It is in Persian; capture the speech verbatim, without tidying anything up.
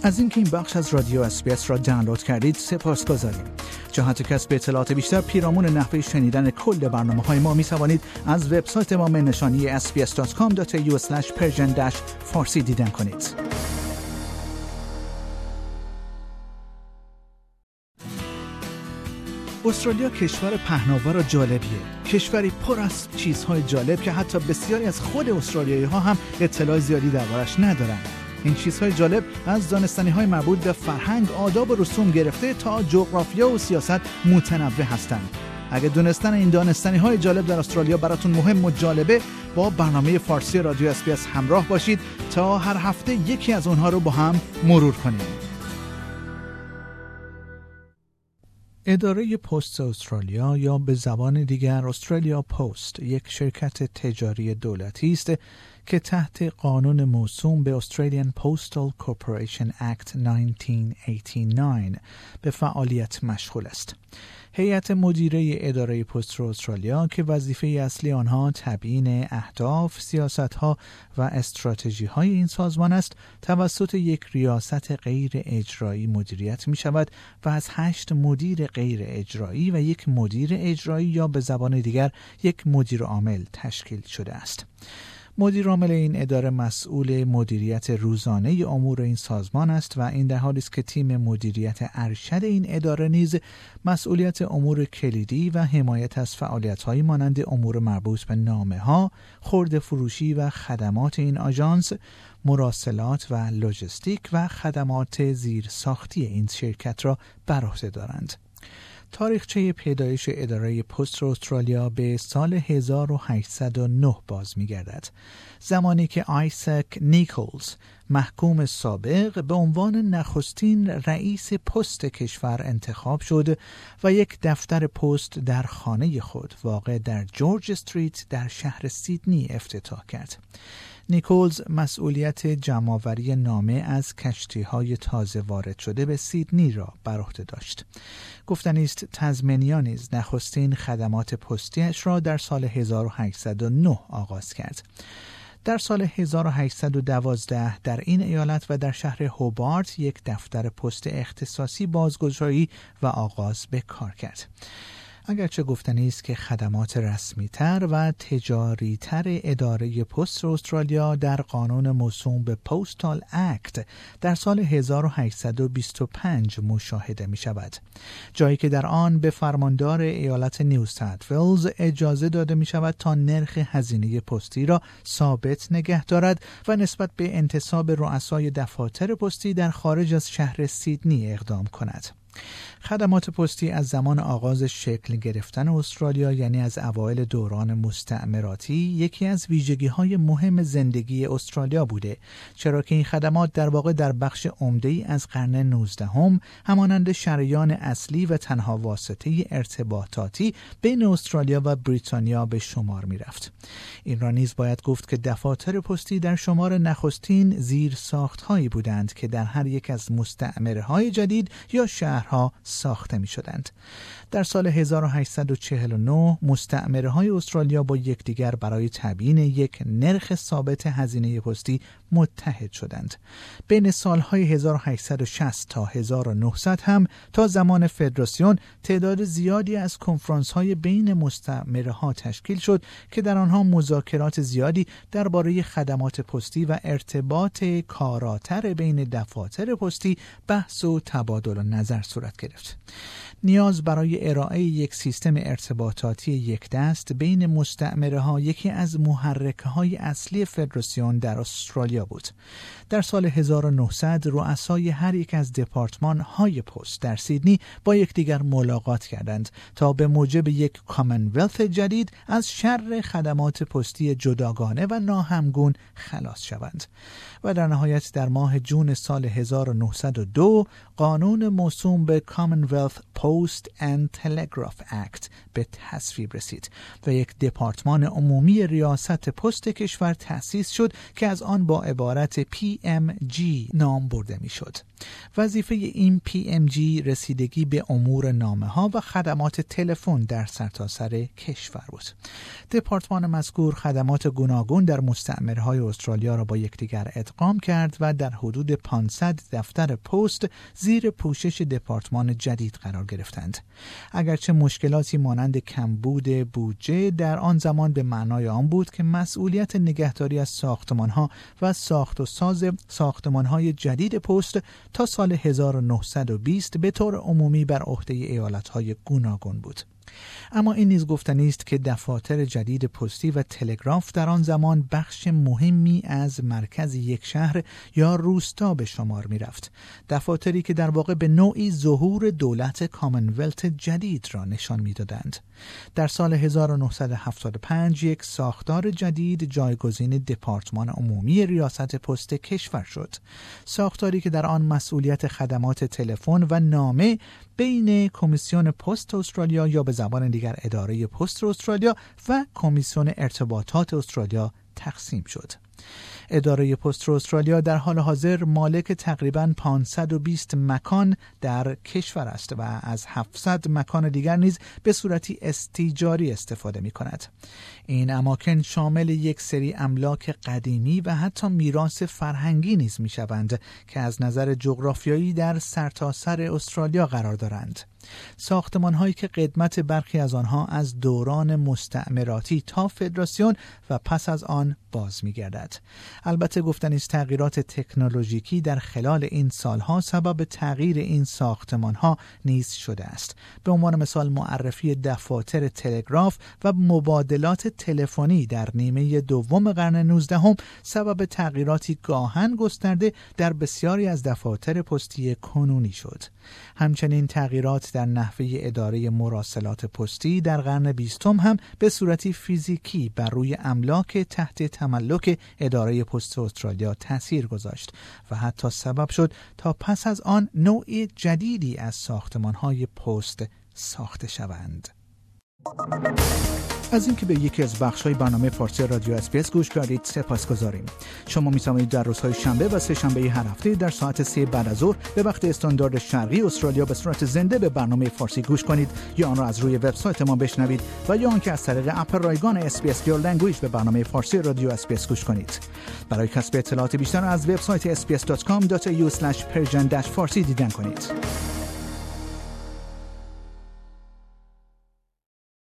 از اینکه این بخش از رادیو اس بی اس را دانلود کردید سپاسگزاریم. جهت کسب اطلاعات بیشتر پیرامون نحوه شنیدن کل برنامه‌های ما می توانید از وبسایت ما نشانی اس بی اس دات کام دات ای یو اسلش پرژن فارسی دیدن کنید. استرالیا کشور پهناور و جالبیه. کشوری پر از چیزهای جالب که حتی بسیاری از خود استرالیایی‌ها هم اطلاع زیادی دربارش ندارن. این چیزهای جالب از دانستنی‌های مربوط به فرهنگ، آداب و رسوم گرفته تا جغرافیا و سیاست متنوع هستند. اگه دونستن این دانستنی‌های جالب در استرالیا براتون مهم و جالبه، با برنامه فارسی رادیو اس بی اس همراه باشید تا هر هفته یکی از اونها رو با هم مرور کنیم. اداره پست استرالیا یا به زبان دیگر استرالیا پست یک شرکت تجاری دولتی است که تحت قانون موسوم به Australian Postal Corporation Act هزار و نهصد و هشتاد و نه به فعالیت مشغول است. هیئت مدیره اداره پست استرالیا که وظیفه اصلی آنها تبیین اهداف، سیاست‌ها و استراتژی‌های این سازمان است، توسط یک ریاست غیر اجرایی مدیریت می‌شود و از هشت مدیر غیر اجرایی و یک مدیر اجرایی یا به زبان دیگر یک مدیر عامل تشکیل شده است. مدیر عامل این اداره مسئول مدیریت روزانه امور این سازمان است و این در حالی است که تیم مدیریت ارشد این اداره نیز مسئولیت امور کلیدی و حمایت از فعالیت‌های مانند امور مربوط به نامه‌ها، خرده فروشی و خدمات این آژانس، مراسلات و لوجستیک و خدمات زیرساختی این شرکت را بر عهده دارند. تاریخچه پیدایش اداره پست استرالیا به سال هزار و هشتصد و نه باز می‌گردد، زمانی که آیزک نیکلز، محکوم سابق، به عنوان نخستین رئیس پست کشور انتخاب شد و یک دفتر پست در خانه خود واقع در جورج استریت در شهر سیدنی افتتاح کرد. نیکلز مسئولیت جمع‌آوری نامه از کشتی‌های تازه وارد شده به سیدنی را بر عهده داشت. گفتنی است تزمنیا نیز نخستین خدمات پستیش را در سال هزار و هشتصد و نه آغاز کرد. در سال هزار و هشتصد و دوازده در این ایالت و در شهر هوبارت یک دفتر پست اختصاصی بازگشایی و آغاز به کار کرد. اگرچه گفتنی است که خدمات رسمی‌تر و تجاری‌تر اداره پست استرالیا در قانون موسوم به پستال اکت در سال هزار و هشتصد و بیست و پنج مشاهده می شود، جایی که در آن به فرماندار ایالت نیو ساوت ولز اجازه داده می شود تا نرخ هزینه پستی را ثابت نگه دارد و نسبت به انتصاب رؤسای دفاتر پستی در خارج از شهر سیدنی اقدام کند. خدمات پستی از زمان آغاز شکل گرفتن استرالیا، یعنی از اوایل دوران مستعمراتی، یکی از ویژگی‌های مهم زندگی استرالیا بوده، چرا که این خدمات در واقع در بخش عمده‌ای از قرن نوزدهم همانند شریان اصلی و تنها واسطه ارتباطاتی بین استرالیا و بریتانیا به شمار می‌رفت. این را نیز باید گفت که دفاتر پستی در شمار نخستین زیرساخت‌هایی بودند که در هر یک از مستعمره‌های جدید یا شهرها ساخته می شدند. در سال هزار و هشتصد و چهل و نه مستعمره های استرالیا با یکدیگر برای تعیین یک نرخ ثابت هزینه پستی متحد شدند. بین سالهای هزار و هشتصد و شصت تا هزار و نهصد هم تا زمان فدراسیون تعداد زیادی از کنفرانس های بین مستعمره ها تشکیل شد که در آنها مذاکرات زیادی درباره خدمات پستی و ارتباط کاراتر بین دفاتر پستی بحث و تبادل نظر صورت گرفت. نیاز برای ارائه یک سیستم ارتباطاتی یک دست بین مستعمره ها یکی از محرکه های اصلی فدراسیون در استرالیا بود. در سال هزار و نهصد رؤسای هر یک از دپارتمان های پست در سیدنی با یکدیگر ملاقات کردند تا به موجب یک کامنولث جدید از شر خدمات پستی جداگانه و ناهمگون خلاص شوند. و در نهایت در ماه جون سال هزار و نهصد و دو قانون موسوم به Commonwealth Post and Telegraph Act به تصویب رسید و یک دپارتمان عمومی ریاست پست کشور تأسیس شد که از آن با عبارت پی ام جی نام برده میشد. وظیفه این پی ام جی رسیدگی به امور نامه‌ها و خدمات تلفن در سرتاسر کشور بود. دپارتمان مذکور خدمات گوناگون در مستعمرهای استرالیا را با یکدیگر ادغام کرد و در حدود پانصد دفتر پست زیر پوشش دپارتمان جدید قرار گرفتند. اگرچه مشکلاتی مانند کمبود بودجه در آن زمان به معنای آن بود که مسئولیت نگهداری از ساختمان‌ها و ساخت و ساز ساختمان‌های جدید پست تا سال هزار و نهصد و بیست به طور عمومی بر عهده ایالت‌های گوناگون بود. اما این نیز گفتنی است که دفاتر جدید پستی و تلگراف در آن زمان بخش مهمی از مرکز یک شهر یا روستا به شمار می رفت. دفاتری که در واقع به نوعی ظهور دولت کامنولت جدید را نشان می دادند. در سال هزار و نهصد و هفتاد و پنج یک ساختار جدید جایگزین دپارتمان عمومی ریاست پست کشور شد. ساختاری که در آن مسئولیت خدمات تلفن و نامه بین کمیسیون پست استرالیا یا به زبان دیگر اداره پست استرالیا و کمیسیون ارتباطات استرالیا تقسیم شد. اداره پست استرالیا در حال حاضر مالک تقریباً پانصد و بیست مکان در کشور است و از هفتصد مکان دیگر نیز به صورتی استیجاری استفاده می کند. این اماکن شامل یک سری املاک قدیمی و حتی میراث فرهنگی نیز می شوند که از نظر جغرافیایی در سرتاسر استرالیا قرار دارند. ساختمان هایی که قدمت برخی از آنها از دوران مستعمراتی تا فدراسیون و پس از آن باز می گردد. البته گفتنی است تغییرات تکنولوژیکی در خلال این سالها سبب تغییر این ساختمان ها نیز شده است. به عنوان مثال معرفی دفاتر تلگراف و مبادلات تلفنی در نیمه دوم قرن نوزدهم سبب تغییراتی گاهن گسترده در بسیاری از دفاتر پستی کنونی شد. همچنین تغییرات در نحوه اداره مراسلات پستی در قرن بیستم هم به صورتی فیزیکی بر روی املاک تحت تملک اداره پست استرالیا تأثیر گذاشت و حتی سبب شد تا پس از آن نوع جدیدی از ساختمان‌های پست ساخته شوند. از اینکه به یکی از بخش‌های برنامه فارسی رادیو اس بی اس گوش کردید سپاسگزاریم. شما می‌توانید در روزهای شنبه و سه شنبه هر هفته در ساعت سه بعد از ظهر به وقت استاندارد شرقی استرالیا به صورت زنده به برنامه فارسی گوش کنید یا آن را از روی وبسایت ما بشنوید و یا آنکه از طریق اپ رایگان اس بی اس Your Language به برنامه فارسی رادیو اس بی اس گوش کنید. برای کسب اطلاعات بیشتر از وبسایت اس بی اس دات کام دات ای یو اسلش پرژن فارسی دیدن کنید.